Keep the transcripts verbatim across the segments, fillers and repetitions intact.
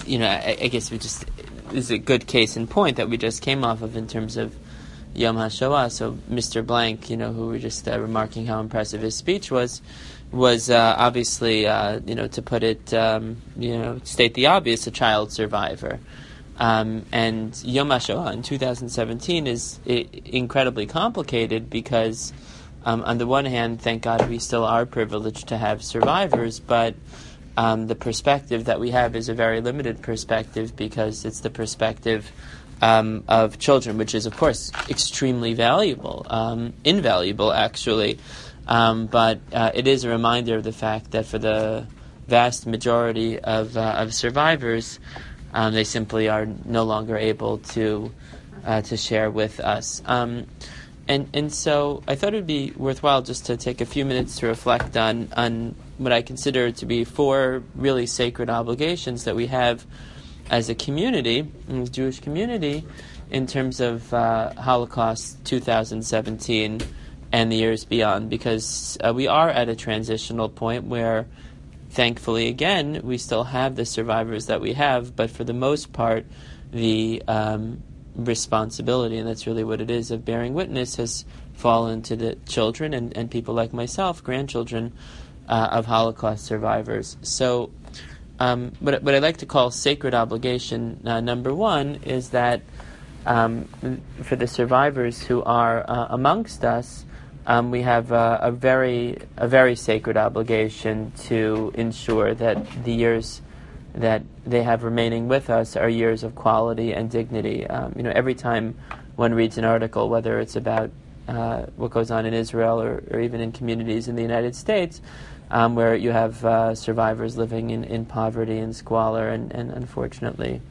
you know, I, I guess we just this is a good case in point that we just came off of in terms of Yom HaShoah. So Mister Blank, you know, who we were just uh, remarking how impressive his speech was, was uh, obviously, uh, you know, to put it, um, you know, state the obvious, a child survivor. Um, and Yom HaShoah in two thousand seventeen is I- incredibly complicated because, um, on the one hand, thank God we still are privileged to have survivors, but um, the perspective that we have is a very limited perspective because it's the perspective um, of children, which is, of course, extremely valuable, um, invaluable, actually. Um, but uh, it is a reminder of the fact that for the vast majority of, uh, of survivors, Um, they simply are no longer able to uh, to share with us. Um, and and so I thought it would be worthwhile just to take a few minutes to reflect on, on what I consider to be four really sacred obligations that we have as a community, as a Jewish community, in terms of uh, Holocaust two thousand seventeen and the years beyond, because uh, we are at a transitional point where, thankfully, again, we still have the survivors that we have, but for the most part, the um, responsibility, and that's really what it is, of bearing witness has fallen to the children and, and people like myself, grandchildren uh, of Holocaust survivors. So um, what, what I like to call sacred obligation uh, number one is that um, for the survivors who are uh, amongst us, Um, we have uh, a very a very sacred obligation to ensure that the years that they have remaining with us are years of quality and dignity. Um, you know, every time one reads an article, whether it's about uh, what goes on in Israel or, or even in communities in the United States, um, where you have uh, survivors living in, in poverty and squalor, and, and unfortunately,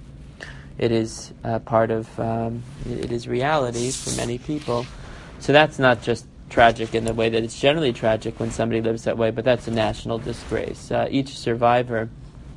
it is uh, part of um, it is reality for many people. So that's not just tragic in the way that it's generally tragic when somebody lives that way, but that's a national disgrace. Uh, each survivor,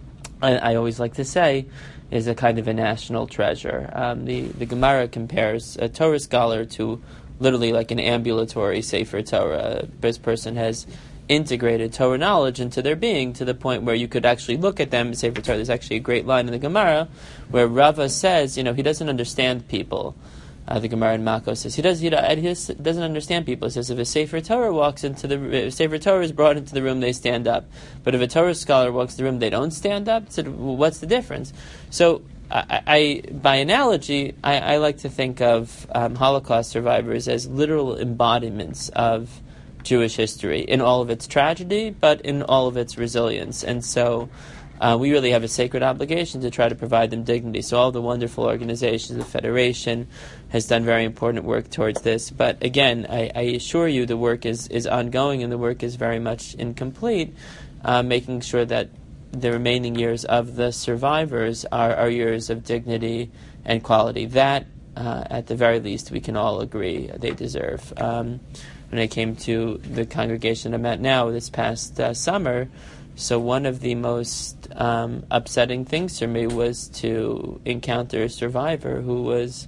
I, I always like to say, is a kind of a national treasure. Um, the, the Gemara compares a Torah scholar to literally like an ambulatory Sefer Torah. This person has integrated Torah knowledge into their being to the point where you could actually look at them and say, Sefer Torah, there's actually a great line in the Gemara where Rava says, you know, he doesn't understand people. Uh, the Gemara in Makos says he does. He, he doesn't understand people. It says if a Sefer Torah walks into the if Sefer Torah is brought into the room, they stand up. But if a Torah scholar walks in the room, they don't stand up. So well, what's the difference? So I, I by analogy, I, I like to think of um, Holocaust survivors as literal embodiments of Jewish history in all of its tragedy, but in all of its resilience. And so Uh, we really have a sacred obligation to try to provide them dignity. So all the wonderful organizations, the Federation has done very important work towards this. But again, I, I assure you the work is, is ongoing and the work is very much incomplete, uh, making sure that the remaining years of the survivors are, are years of dignity and quality. That, uh, at the very least, we can all agree they deserve. Um, when I came to the congregation I'm at now this past uh, summer, so one of the most um, upsetting things for me was to encounter a survivor who was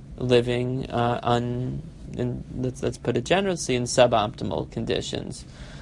living uh, on, in, let's, let's put it generously, in suboptimal conditions.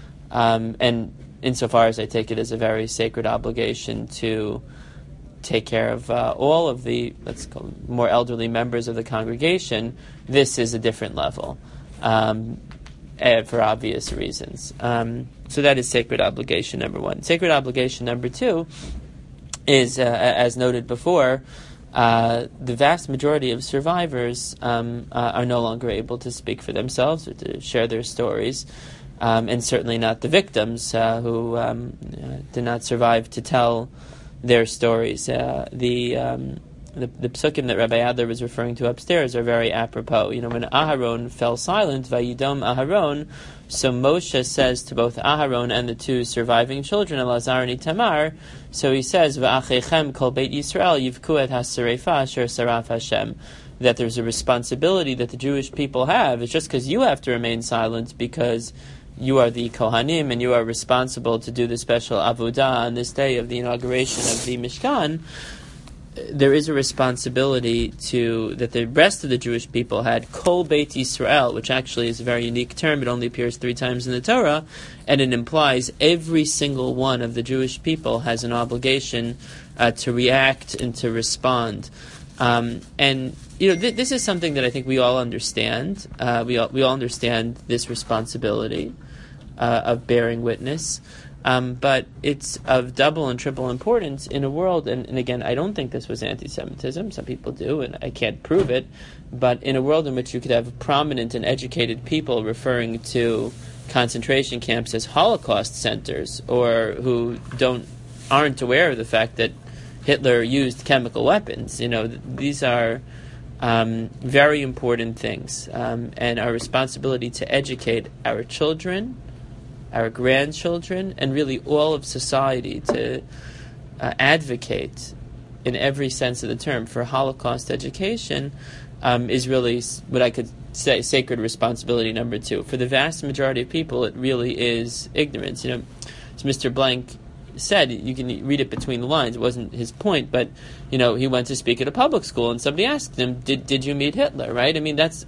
Um, and insofar as I take it as a very sacred obligation to take care of uh, all of the, let's call them, more elderly members of the congregation, this is a different level. Um, Uh, for obvious reasons. Um, so that is sacred obligation number one. Sacred obligation number two is, uh, as noted before, uh, the vast majority of survivors um, uh, are no longer able to speak for themselves or to share their stories, um, and certainly not the victims uh, who um, uh, did not survive to tell their stories. Uh, the um, The, the psukim that Rabbi Adler was referring to upstairs are very apropos. You know, when Aharon fell silent, Vayidom Aharon, so Moshe says to both Aharon and the two surviving children, Elazar and Itamar, so he says, V'achechem kol beit Yisrael yivku et hasarefa asher saraf Hashem, that there's a responsibility that the Jewish people have. It's just because you have to remain silent because you are the Kohanim and you are responsible to do the special avodah on this day of the inauguration of the Mishkan. There is a responsibility to that the rest of the Jewish people had, Kol Beit Yisrael, which actually is a very unique term. It only appears three times in the Torah, and it implies every single one of the Jewish people has an obligation uh, to react and to respond. Um, and you know, th- this is something that I think we all understand. Uh, we all we all understand this responsibility uh, of bearing witness. Um, but it's of double and triple importance in a world, and, and again, I don't think this was anti-Semitism. Some people do, and I can't prove it. But in a world in which you could have prominent and educated people referring to concentration camps as Holocaust centers, or who don't aren't aware of the fact that Hitler used chemical weapons, you know, th- these are um, very important things, um, and our responsibility to educate our children, our grandchildren, and really all of society to uh, advocate in every sense of the term for Holocaust education um, is really what I could say sacred responsibility number two. For the vast majority of people, it really is ignorance. You know, as Mister Blank said, you can read it between the lines. It wasn't his point, but you know, he went to speak at a public school, and somebody asked him, "Did did you meet Hitler?" Right? I mean, that's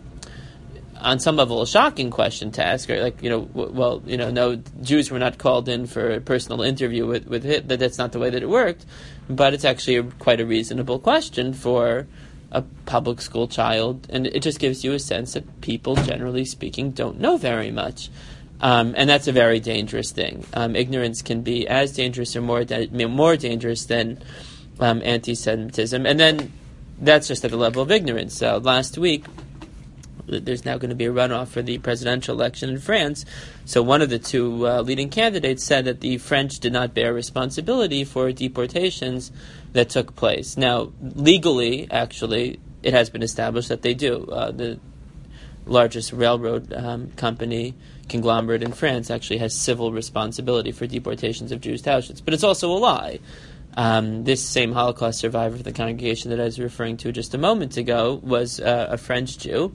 on some level a shocking question to ask, right? Like, you know, w- well, you know, no, Jews were not called in for a personal interview with, with Hitler. That's not the way that it worked, but it's actually a, quite a reasonable question for a public school child, and it just gives you a sense that people, generally speaking, don't know very much. Um, and that's a very dangerous thing. Um, ignorance can be as dangerous or more da- more dangerous than um, anti-Semitism. And then that's just at the level of ignorance. Uh, last week, there's now going to be a runoff for the presidential election in France. So one of the two uh, leading candidates said that the French did not bear responsibility for deportations that took place. Now, legally, actually, it has been established that they do. Uh, the largest railroad um, company, conglomerate in France, actually has civil responsibility for deportations of Jews to Auschwitz. But it's also a lie. Um, this same Holocaust survivor of the congregation that I was referring to just a moment ago was uh, a French Jew.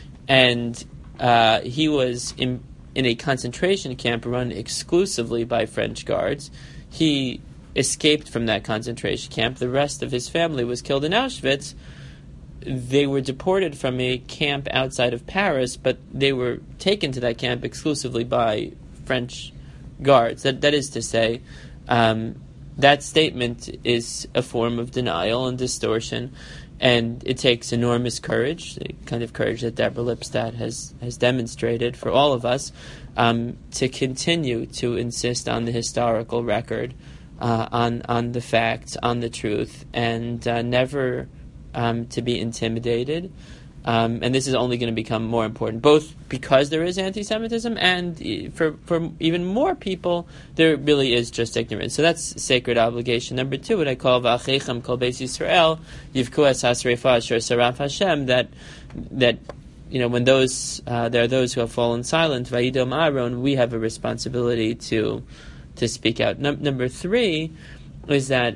And uh, he was in, in a concentration camp run exclusively by French guards. He escaped from that concentration camp. The rest of his family was killed in Auschwitz. They were deported from a camp outside of Paris, but they were taken to that camp exclusively by French guards. That, that is to say, um, that statement is a form of denial and distortion. And it takes enormous courage, the kind of courage that Deborah Lipstadt has, has demonstrated for all of us, um, to continue to insist on the historical record, uh, on on the facts, on the truth, and uh, never um, to be intimidated. Um, and this is only going to become more important, both because there is anti-Semitism and for, for even more people, there really is just ignorance. So that's sacred obligation. Number two, what I call V'achechem kol beis Yisrael, yivku es hasreifa asher saraf Hashem, that, that, you know, when those, uh, there are those who have fallen silent, vayidom Aaron, we have a responsibility to, to speak out. Num- number three is that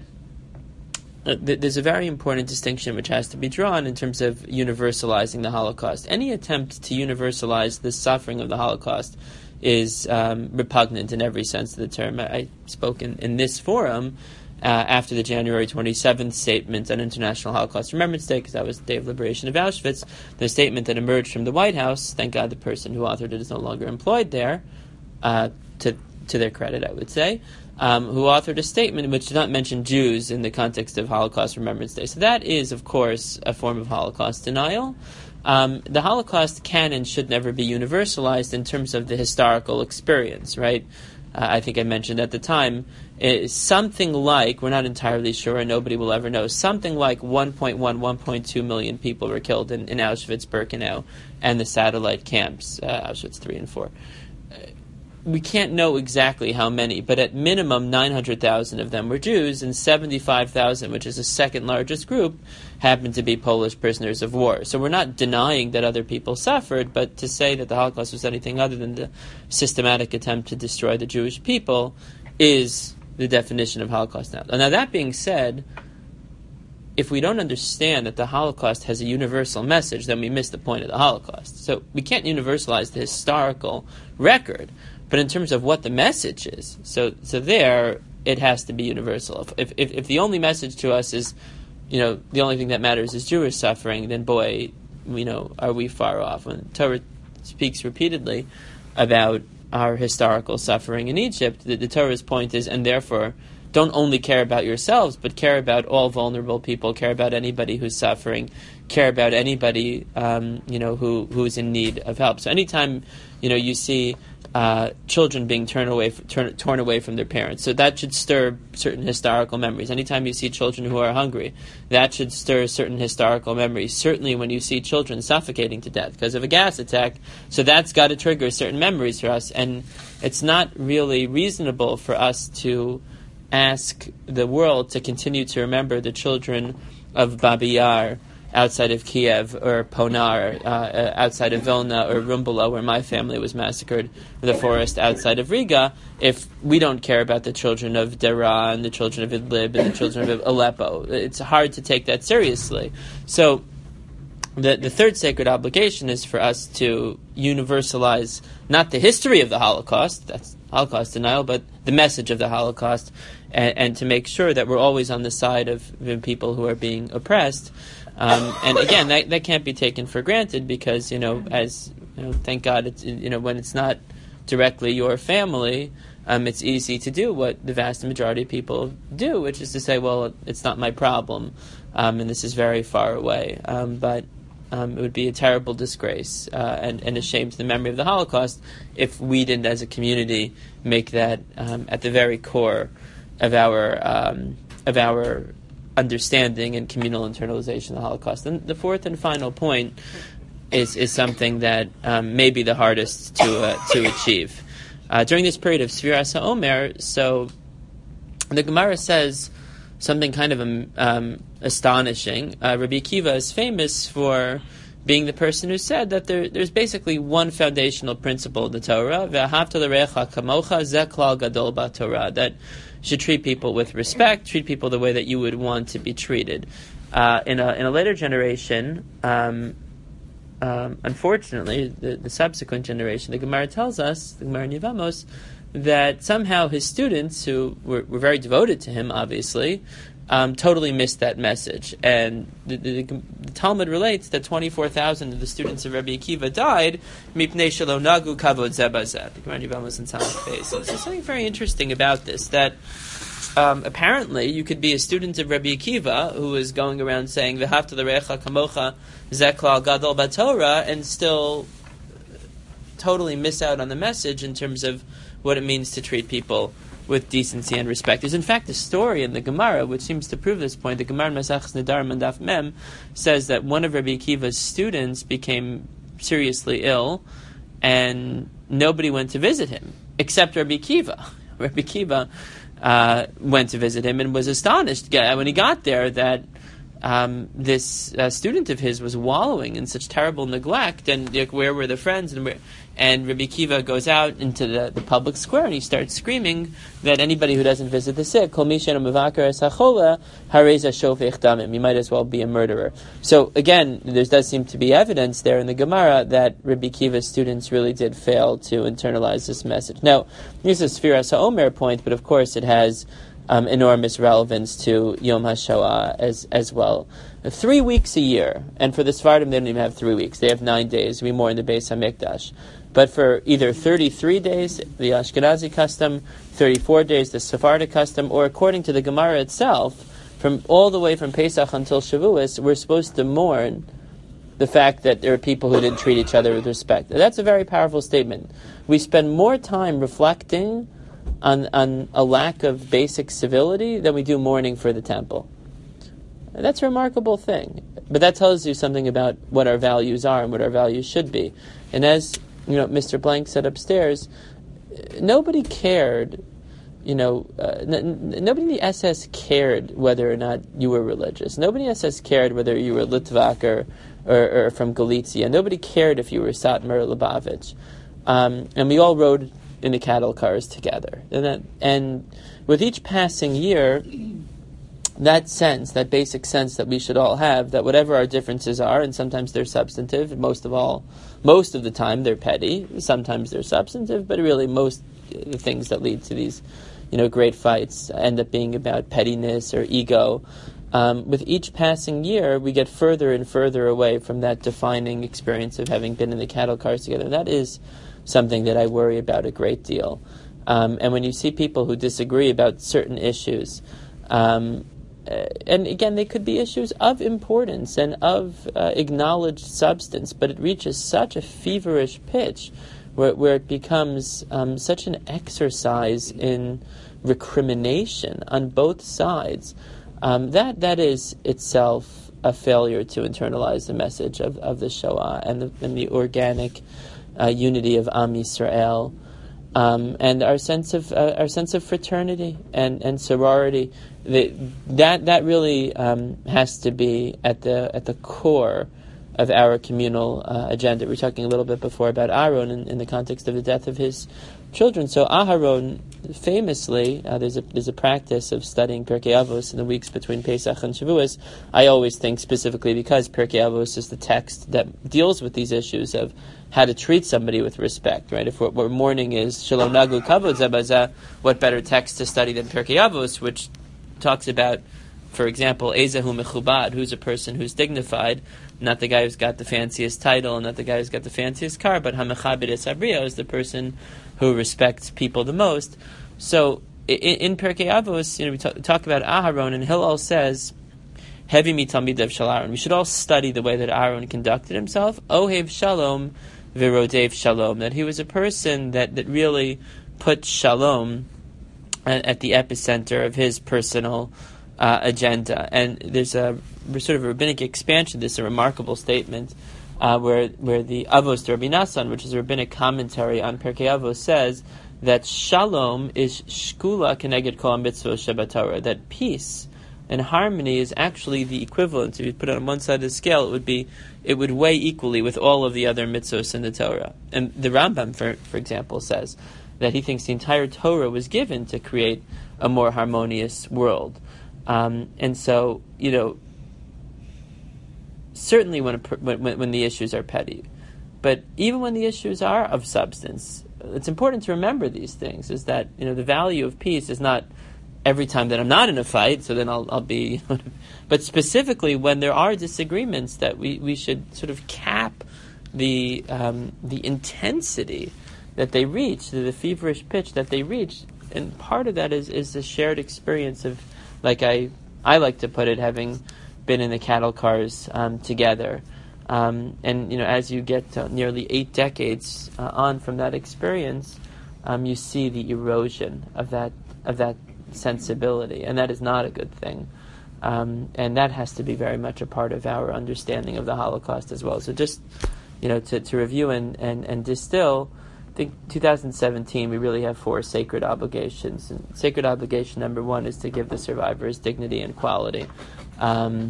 there's a very important distinction which has to be drawn in terms of universalizing the Holocaust. Any attempt to universalize the suffering of the Holocaust is um, repugnant in every sense of the term. I, I spoke in, in this forum uh, after the January twenty-seventh statement on International Holocaust Remembrance Day, because that was the day of liberation of Auschwitz. The statement that emerged from the White House, thank God the person who authored it is no longer employed there, uh, to, to their credit, I would say, Um, who authored a statement which did not mention Jews in the context of Holocaust Remembrance Day. So that is, of course, a form of Holocaust denial. Um, the Holocaust can and should never be universalized in terms of the historical experience, right? Uh, I think I mentioned at the time, is something like, we're not entirely sure and nobody will ever know, something like one point one, one point two million people were killed in, in Auschwitz, Birkenau, and the satellite camps, uh, Auschwitz three and four. We can't know exactly how many, but at minimum nine hundred thousand of them were Jews, and seventy-five thousand, which is the second largest group, happened to be Polish prisoners of war. So we're not denying that other people suffered, but to say that the Holocaust was anything other than the systematic attempt to destroy the Jewish people is the definition of Holocaust now. Now, that being said, if we don't understand that the Holocaust has a universal message, then we miss the point of the Holocaust. So we can't universalize the historical record, but in terms of what the message is, so so there, it has to be universal. If, if if the only message to us is, you know, the only thing that matters is Jewish suffering, then boy, you know, are we far off. When Torah speaks repeatedly about our historical suffering in Egypt, the, the Torah's point is, and therefore don't only care about yourselves, but care about all vulnerable people, care about anybody who's suffering, care about anybody um, you know who who's in need of help. So anytime you know you see uh, children being turned away turn, torn away from their parents, so that should stir certain historical memories. Anytime you see children who are hungry, that should stir certain historical memories. Certainly when you see children suffocating to death because of a gas attack, so that's got to trigger certain memories for us. And it's not really reasonable for us to ask the world to continue to remember the children of Babi Yar outside of Kiev, or Ponar uh, outside of Vilna, or Rumbula, where my family was massacred, or the forest outside of Riga, if we don't care about the children of Dera and the children of Idlib and the children of Aleppo. It's hard to take that seriously. So the the third sacred obligation is for us to universalize not the history of the Holocaust, that's Holocaust denial, but the message of the Holocaust, and, and to make sure that we're always on the side of people who are being oppressed. Um, and again, that that can't be taken for granted because, you know, as you know, thank God, it's, you know, when it's not directly your family, um, it's easy to do what the vast majority of people do, which is to say, well, it's not my problem, um, and this is very far away. Um, but um, it would be a terrible disgrace uh, and, and a shame to the memory of the Holocaust if we didn't, as a community, make that um, at the very core of our um, of our understanding and communal internalization of the Holocaust. And the fourth and final point is is something that um, may be the hardest to uh, to achieve. Uh, during this period of Sfiras HaOmer, so the Gemara says something kind of um, um, astonishing. Uh, Rabbi Akiva is famous for being the person who said that there, there's basically one foundational principle of the Torah, V'ahavta l'recha kamocha ze klal gadol b'Torah, that you should treat people with respect, treat people the way that you would want to be treated. Uh, in a in a later generation, um, um, unfortunately, the, the subsequent generation, the Gemara tells us, the Gemara in Yevamos, that somehow his students, who were, were very devoted to him, obviously, um, totally missed that message. And the, the, the Talmud relates that twenty-four thousand of the students of Rabbi Akiva died, mipnei shelo nagu kavod zeh bazeh. The Gemara in Yevamos and Talmud base. So there's something very interesting about this, that um, apparently you could be a student of Rabbi Akiva who is going around saying v'havta l'recha kamocha zeh klal gadol b'Torah, and still totally miss out on the message in terms of what it means to treat people with decency and respect. There's in fact a story in the Gemara which seems to prove this point. The Gemara in Maseches Nedarim and Daf Mem says that one of Rabbi Akiva's students became seriously ill and nobody went to visit him except Rabbi Akiva. Rabbi Akiva uh, went to visit him and was astonished when he got there that Um, this uh, student of his was wallowing in such terrible neglect, and like, where were the friends? And where, and Rabbi Akiva goes out into the, the public square and he starts screaming that anybody who doesn't visit the sick, Kol mi she'eino mevaker es hachola, harei zeh shofech damim, you might as well be a murderer. So again, there does seem to be evidence there in the Gemara that Rabbi Akiva's students really did fail to internalize this message. Now, this is a Sfiras HaOmer point, but of course it has Um, enormous relevance to Yom HaShoah as as well. Uh, three weeks a year, and for the Sephardim they don't even have three weeks; they have nine days. We more in the Beis Hamikdash, but for either thirty-three days, the Ashkenazi custom, thirty-four days, the Sephardic custom, or according to the Gemara itself, from all the way from Pesach until Shavuos, we're supposed to mourn the fact that there are people who didn't treat each other with respect. That's a very powerful statement. We spend more time reflecting On, on a lack of basic civility than we do mourning for the temple. That's a remarkable thing. But that tells you something about what our values are and what our values should be. And as you know, Mister Blank said upstairs, nobody cared, you know, uh, n- nobody in the S S cared whether or not you were religious. Nobody in the S S cared whether you were Litvak or, or, or from Galicia. Nobody cared if you were Satmar or Lubavitch. Um, and we all rode in the cattle cars together. And, that, and with each passing year, that sense, that basic sense that we should all have, that whatever our differences are, and sometimes they're substantive, and most of all, most of the time they're petty, sometimes they're substantive, but really most of the things that lead to these, you know, great fights end up being about pettiness or ego. Um, with each passing year, we get further and further away from that defining experience of having been in the cattle cars together. That is something that I worry about a great deal. Um, and when you see people who disagree about certain issues, um, uh, and again, they could be issues of importance and of uh, acknowledged substance, but it reaches such a feverish pitch where, where it becomes um, such an exercise in recrimination on both sides, um, that that is itself a failure to internalize the message of, of the Shoah and the, and the organic uh, unity of Am Yisrael, um, and our sense of uh, our sense of fraternity and, and sorority. The, that that really um, has to be at the at the core of our communal uh, agenda. We were talking a little bit before about Aaron in, in the context of the death of his children. So Aharon, famously, uh, there's a there's a practice of studying Pirkei Avos in the weeks between Pesach and Shavuos. I always think specifically because Pirkei Avos is the text that deals with these issues of how to treat somebody with respect, right? If what we're mourning is Shalom Nagu Kavod Zabazah, what better text to study than Pirkei Avos, which talks about, for example, Ezahu Mechubad, who's a person who's dignified, not the guy who's got the fanciest title, not the guy who's got the fanciest car, but Hamechabed es Abriya is the person who respects people the most. So in, in Pirkei Avos, you know, we talk, talk about Aharon, and Hillel says, "Hevi mitamidav shel Aaron." We should all study the way that Aaron conducted himself. Ohev shalom v'rodev shalom. That he was a person that, that really put shalom at, at the epicenter of his personal Uh, agenda. And there's a sort of a rabbinic expansion. This is a remarkable statement uh, where where the Avos de Rabbi Nassan, which is a rabbinic commentary on Pirkei Avos, says that shalom is shkula keneged kol mitzvot shebatorah, that peace and harmony is actually the equivalent. If you put it on one side of the scale, it would be it would weigh equally with all of the other mitzvos in the Torah. And the Rambam, for for example, says that he thinks the entire Torah was given to create a more harmonious world. Um, and so, you know, certainly when, a, when when the issues are petty, but even when the issues are of substance, it's important to remember these things. Is that, you know, the value of peace is not every time that I'm not in a fight, so then I'll I'll be, but specifically when there are disagreements, that we, we should sort of cap the um, the intensity that they reach, the, the feverish pitch that they reach, and part of that is is the shared experience of, like I, I like to put it, having been in the cattle cars um, together, um, and you know, as you get to nearly eight decades uh, on from that experience, um, you see the erosion of that of that sensibility, and that is not a good thing, um, and that has to be very much a part of our understanding of the Holocaust as well. So, just you know, to, to review and, and, and distill. I think two thousand seventeen, we really have four sacred obligations. And sacred obligation number one is to give the survivors dignity and quality. Um,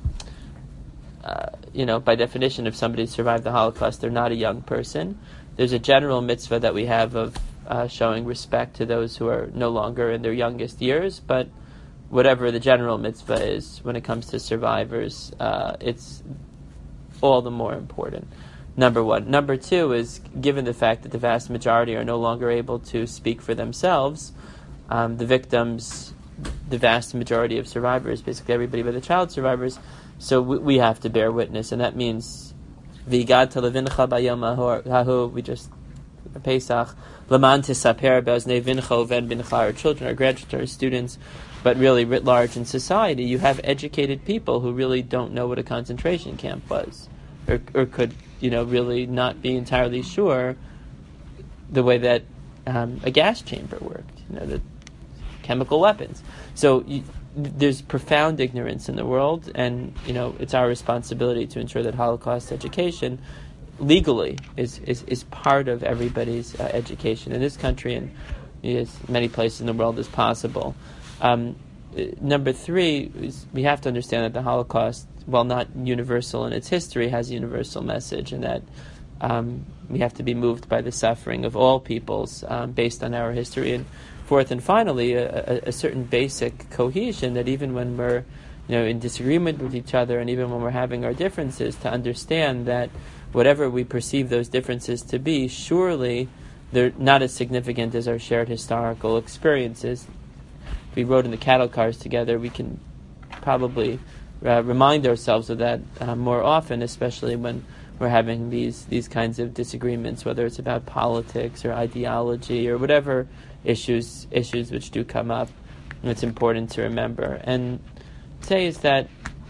uh, you know, by definition, if somebody survived the Holocaust, they're not a young person. There's a general mitzvah that we have of uh, showing respect to those who are no longer in their youngest years, but whatever the general mitzvah is, when it comes to survivors, uh, it's all the more important. Number one. Number two is, given the fact that the vast majority are no longer able to speak for themselves, um, the victims, the vast majority of survivors, basically everybody but the child survivors, so we, we have to bear witness, and that means V'igad levincha bayom hahu, we just, Pesach, Laman tisaper be'oznei vincha uven bincha, our children, our grandchildren, our students, but really writ large in society, you have educated people who really don't know what a concentration camp was, or, or could, you know, really not be entirely sure the way that um, a gas chamber worked, you know, the chemical weapons. So you, there's profound ignorance in the world, and, you know, it's our responsibility to ensure that Holocaust education legally is, is, is part of everybody's uh, education in this country and as many places in the world as possible. Um, number three is we have to understand that the Holocaust, while not universal in its history, has a universal message, and that um, we have to be moved by the suffering of all peoples um, based on our history. And fourth and finally, a, a, a certain basic cohesion, that even when we're, you know, in disagreement with each other, and even when we're having our differences, to understand that whatever we perceive those differences to be, surely they're not as significant as our shared historical experiences. If we rode in the cattle cars together, we can probably Uh, remind ourselves of that uh, more often, especially when we're having these these kinds of disagreements, whether it's about politics or ideology or whatever issues issues which do come up. It's important to remember and say is that,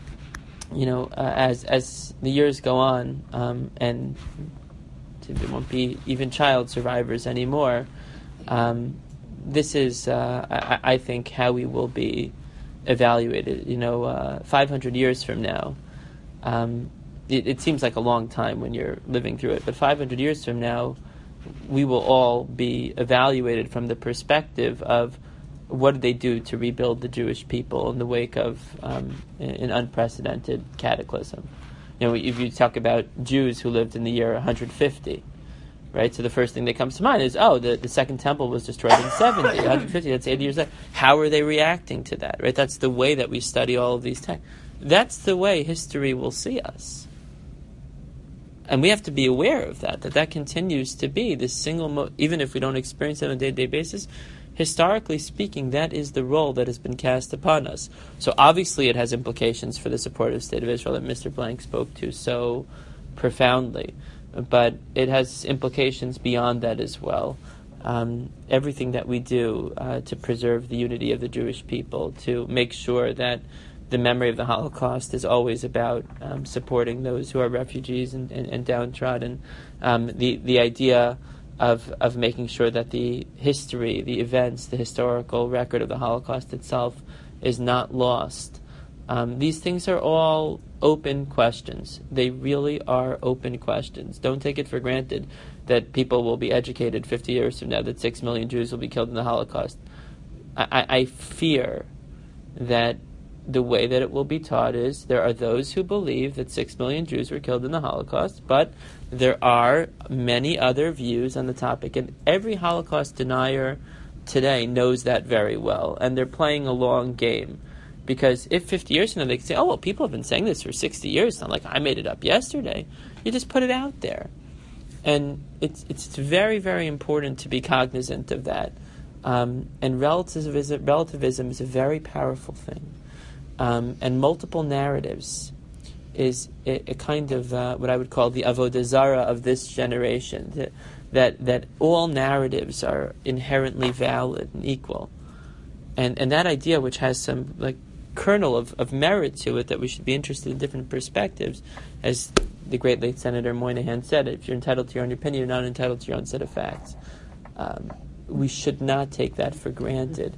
you know, uh, as as the years go on, um, and there won't be even child survivors anymore. Um, this is, uh, I, I think, how we will be evaluated. You know, uh, five hundred years from now, um, it, it seems like a long time when you're living through it, but five hundred years from now, we will all be evaluated from the perspective of what did they do to rebuild the Jewish people in the wake of um, an unprecedented cataclysm. You know, if you talk about Jews who lived in the year one hundred fifty, right? So the first thing that comes to mind is, oh, the, the Second Temple was destroyed in seventy, one hundred fifty, that's eighty years later. How are they reacting to that, right? That's the way that we study all of these texts. That's the way history will see us. And we have to be aware of that, that that continues to be the single, mo- even if we don't experience it on a day-to-day basis, historically speaking, that is the role that has been cast upon us. So obviously it has implications for the supportive state of Israel that Mister Blank spoke to so profoundly. But it has implications beyond that as well. Um, everything that we do uh, to preserve the unity of the Jewish people, to make sure that the memory of the Holocaust is always about um, supporting those who are refugees and, and, and downtrodden. Um, the, the idea of of making sure that the history, the events, the historical record of the Holocaust itself is not lost. Um, these things are all open questions. They really are open questions. Don't take it for granted that people will be educated fifty years from now that six million Jews will be killed in the Holocaust. I, I, I fear that the way that it will be taught is there are those who believe that six million Jews were killed in the Holocaust, but there are many other views on the topic, and every Holocaust denier today knows that very well, and they're playing a long game. Because if fifty years from now they can say, oh, well, people have been saying this for sixty years, it's not like I made it up yesterday. You just put it out there. And it's it's very, very important to be cognizant of that. Um, and relativism, relativism is a very powerful thing. Um, and multiple narratives is a, a kind of uh, what I would call the avodah zarah of this generation. That, that that all narratives are inherently valid and equal. And and that idea, which has some like kernel of, of merit to it, that we should be interested in different perspectives, as the great late Senator Moynihan said, if you're entitled to your own opinion, you're not entitled to your own set of facts. Um, we should not take that for granted.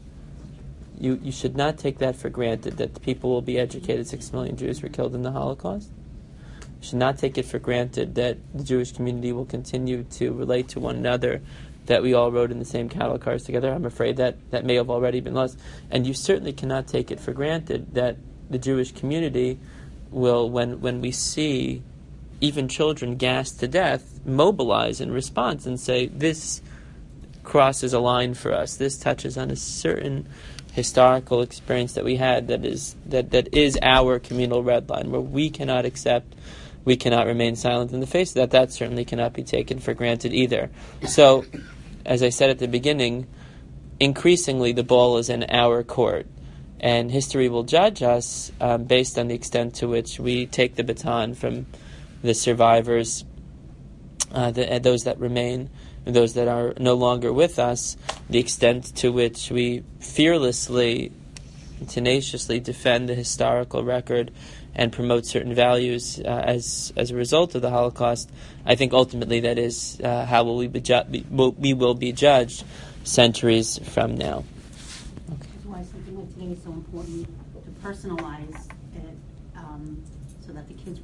You you should not take that for granted, that the people will be educated. Six million Jews were killed in the Holocaust. You should not take it for granted that the Jewish community will continue to relate to one another, that we all rode in the same cattle cars together. I'm afraid that that may have already been lost. And you certainly cannot take it for granted that the Jewish community will, when when we see even children gassed to death, mobilize in response and say, this crosses a line for us. This touches on a certain historical experience that we had that is that, that is our communal red line, where we cannot accept, we cannot remain silent in the face of that. That certainly cannot be taken for granted either. So, as I said at the beginning, increasingly the ball is in our court, and history will judge us um, based on the extent to which we take the baton from the survivors, uh, the, uh, those that remain, and those that are no longer with us, the extent to which we fearlessly, tenaciously defend the historical record and promote certain values uh, as as a result of the Holocaust. I think ultimately that is uh, how will we be ju- be, we will be judged centuries from now. Okay. That's why something like today is so important, to personalize it, um, so that the kids